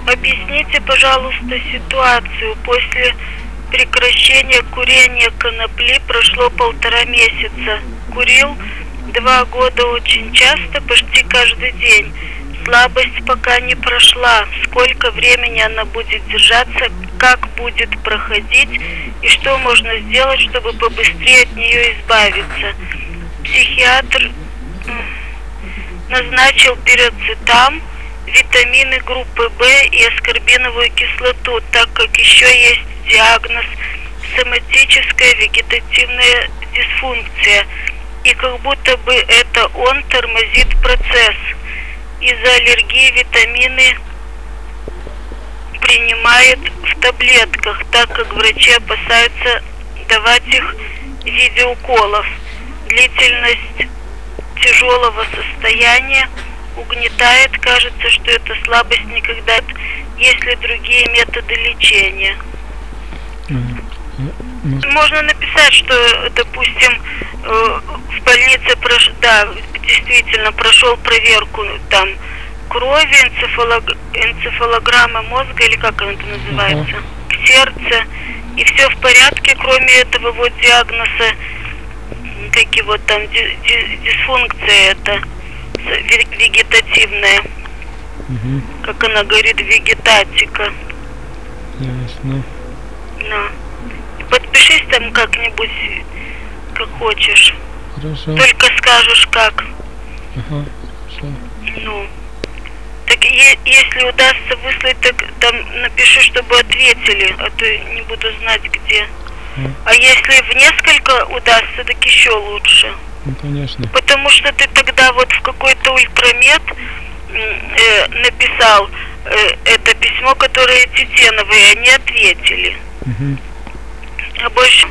Объясните, пожалуйста, ситуацию. После прекращения курения конопли прошло 1,5 месяца. Курил 2 года очень часто, почти каждый день. Слабость пока не прошла. Сколько времени она будет держаться, как будет проходить и что можно сделать, чтобы побыстрее от нее избавиться. Психиатр назначил пироцетам, витамины группы В и аскорбиновую кислоту, так как еще есть диагноз соматическая вегетативная дисфункция. И как будто бы это он тормозит процесс. Из-за аллергии витамины принимает в таблетках, так как врачи опасаются давать их в виде уколов. Длительность тяжелого состояния угнетает, кажется, что эта слабость никогда, есть ли другие методы лечения. Можно написать, что, допустим, в больнице действительно прошел проверку там крови, энцефалограмма мозга, или как это называется, сердце, и все в порядке, кроме этого вот диагноза, как его там, дисфункция это вегетативная, как она говорит, вегетатика. Ясно. Ну. Подпишись там как-нибудь, как хочешь. Хорошо. Только скажешь как. Ага, хорошо. Ну. Так если удастся выслать, так там напиши, чтобы ответили, а то не буду знать где. А если в несколько удастся, так еще лучше. Ну, конечно. Потому что ты тогда вот в какой-то ультрамед написал это письмо, которое Титеновые, они ответили. А больше...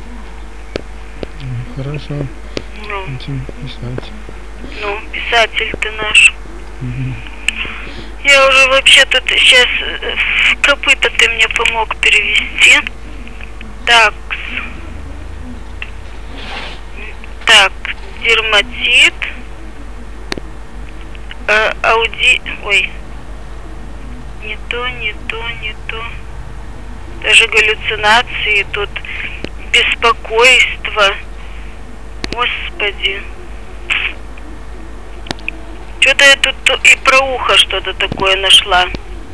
Хорошо. Ну. Будем писать. Ну, писатель ты наш. Я уже вообще тут сейчас в копыта ты мне помог перевести. Так, дерматит, ой, не то. Даже галлюцинации, тут беспокойство. Господи. Что-то я тут и про ухо что-то такое нашла.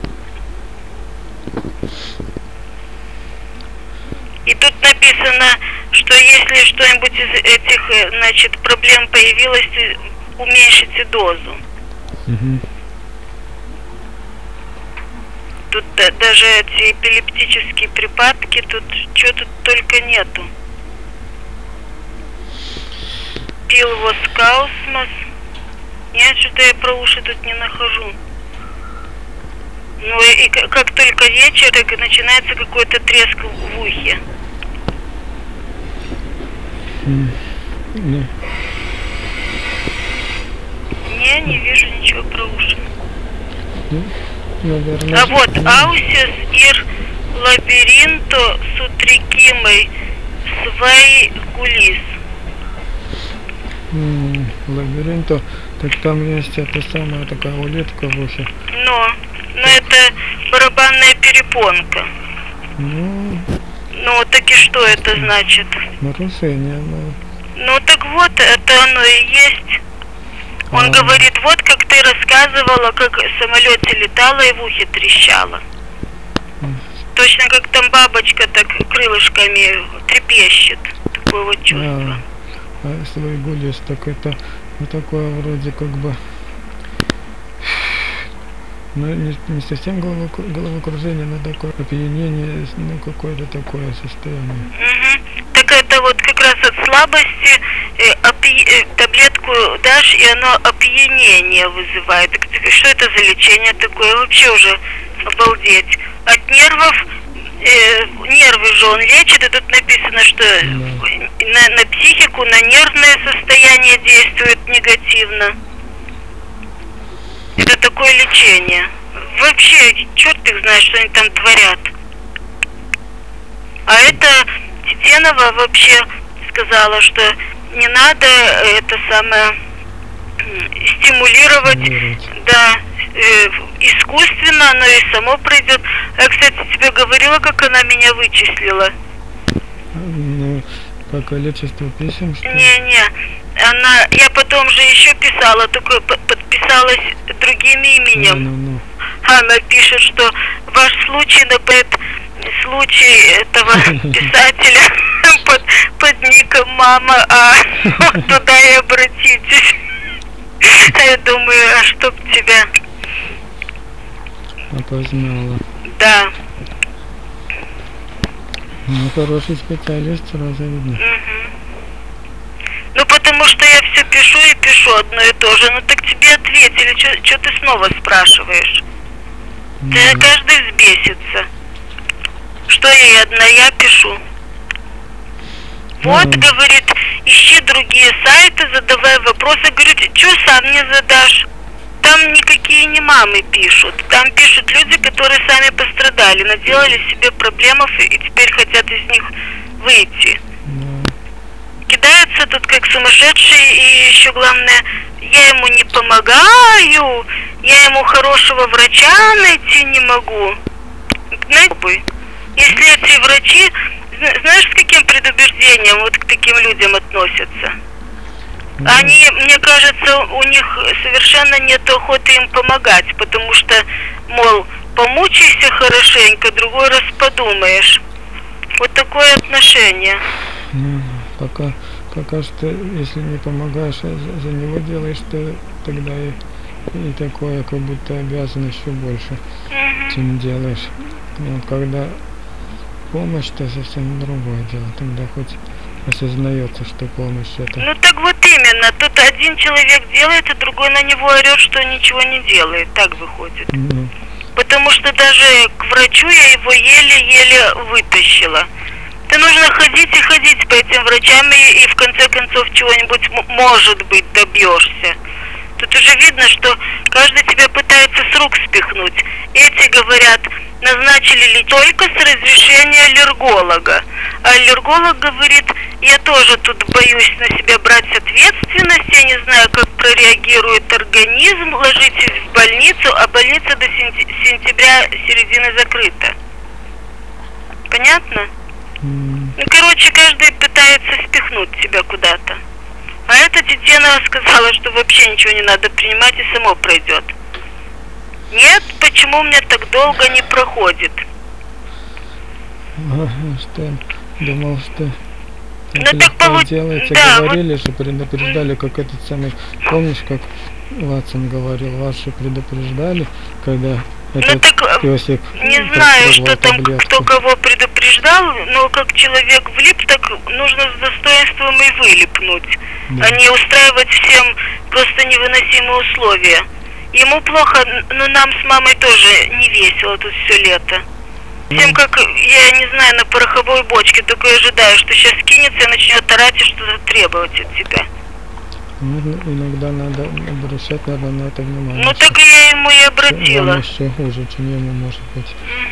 И тут написано, что если что-нибудь из этих, значит, проблем появилось, уменьшите дозу. Тут даже эти эпилептические припадки, тут что-то только нету. Пил воскаусмос. Нет, что-то я про уши тут не нахожу. Ну и как только вечер, так и начинается какой-то треск в ухе. Не вижу ничего про уши. Наверное, а вот аусис ир лабиринто сутрикимой свай гулис. Лабиринто, так там есть эта самая такая улитка в ухе. Но это барабанная перепонка. Ну так и что это значит? Нарушение, Ну так вот, это оно и есть. Он говорит, вот как ты рассказывала, как в самолете летала и в ухе трещала. Точно как там бабочка так крылышками трепещет. Такое вот чувство. Свой гулис, так это вот такое вроде как бы, ну не совсем головокружение, но такое опьянение, ну какое-то такое состояние. Так это вот как раз от слабости таблетку дашь, и оно опьянение вызывает. Так, что это за лечение такое? Вообще уже обалдеть. От нервов, нервы же он лечит, и тут написано, что на психику, на нервное состояние действует негативно. Это такое лечение. Вообще, черт их знает, что они там творят. А это Титенова вообще сказала, что не надо это самое стимулировать, да, искусственно, оно и само пройдет. Я, кстати, тебе говорила, как она меня вычислила. Ну, по количеству писем, что ли? Не, я потом же еще писала, только подписалась другим именем. Ну. Она пишет, что ваш случай напоминает случай этого писателя под ником «Мама», а вот туда и обратитесь. А я думаю, а чтоб тебя... Опознала. Да. Ну, хороший специалист, сразу видно. Угу. Ну, потому что я все пишу и пишу одно и то же. Ну, так тебе ответили, что ты снова спрашиваешь? Ты каждый взбесится. Что я одна, я пишу. Вот, говорит, ищи другие сайты, задавай вопросы. Говорю, что сам не задашь? Там никакие не мамы пишут. Там пишут люди, которые сами пострадали, наделали себе проблемов и теперь хотят из них выйти. Кидаются тут как сумасшедшие, и еще главное, я ему не помогаю, я ему хорошего врача найти не могу. Знаете, если эти врачи, знаешь, с каким предубеждением вот к таким людям относятся? Они, мне кажется, у них совершенно нет охоты им помогать, потому что, мол, помучайся хорошенько, другой раз подумаешь. Вот такое отношение. Пока что, если не помогаешь, а за него делаешь, то тогда и такое, как будто обязан еще больше, чем делаешь. Но когда помощь, то совсем другое дело. Тогда хоть осознается, что помощь это... Ну так вот именно. Тут один человек делает, а другой на него орет, что ничего не делает. Так выходит. Потому что даже к врачу я его еле-еле вытащила. Ты нужно ходить и ходить по этим врачам, и в конце концов чего-нибудь, может быть, добьешься. Тут уже видно, что каждый тебя пытается с рук спихнуть. Эти говорят, назначили ли только с разрешения аллерголога. А аллерголог говорит, я тоже тут боюсь на себя брать ответственность, я не знаю, как прореагирует организм, ложитесь в больницу, а больница до сентября середины закрыта. Понятно? Ну, короче, каждый пытается спихнуть тебя куда-то. А эта Тетенова сказала, что вообще ничего не надо принимать и само пройдет. Нет, почему у меня так долго не проходит? Что думал, что ну так делаете, да, говорили вот... же, предупреждали, как этот самый, помнишь, как Ватсон говорил, вас же предупреждали, когда этот так, песик не знаю, что там, кто кого предупреждал, но как человек влип, так нужно с достоинством и вылипнуть, а не устраивать всем просто невыносимые условия. Ему плохо, но нам с мамой тоже не весело тут все лето. Всем как, я не знаю, на пороховой бочке, только ожидаю, что сейчас кинется и начнет орать и что-то требовать от тебя. Ну, иногда надо обращать, наверное, на это внимание. Ну так я ему и обратила. Вам еще хуже, чем ему может быть.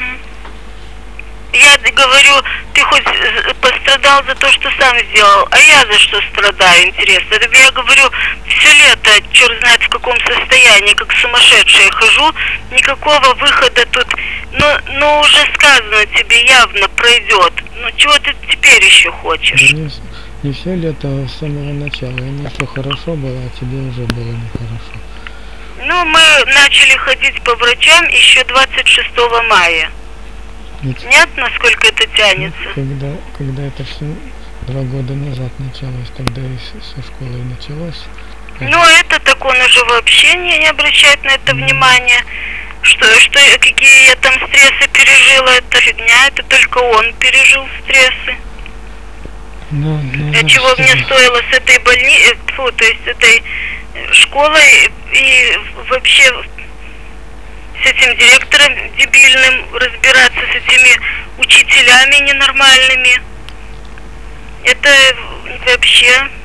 Я говорю, ты хоть пострадал за то, что сам сделал, а я за что страдаю, интересно. Я говорю, все лето, черт знает в каком состоянии, как сумасшедшая хожу, никакого выхода тут, но уже сказано тебе, явно пройдет. Ну чего ты теперь еще хочешь? Да не все лето, а с самого начала. Ему все хорошо было, а тебе уже было нехорошо. Ну, мы начали ходить по врачам еще 26 мая. Нет, насколько это тянется? Когда это все 2 года назад началось, тогда и со школы началось. Ну, это так он уже вообще не обращает на это внимания. Что какие я там стрессы пережила, это фигня, это только он пережил стрессы. А чего мне стоило с этой больницей, то есть с этой школой и вообще с этим директором дебильным разбираться, с этими учителями ненормальными. Это вообще